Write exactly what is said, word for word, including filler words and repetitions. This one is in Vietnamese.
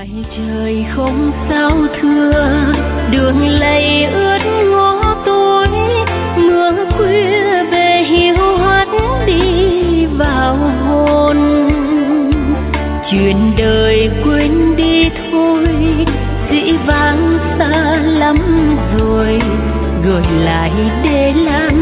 ngoài trời không sao thưa, đường lầy ướt ngõ tối, mưa khuya về hiu hắt đi vào hồn. Chuyện đời quên đi thôi, dĩ vãng xa lắm rồi, gửi lại để lại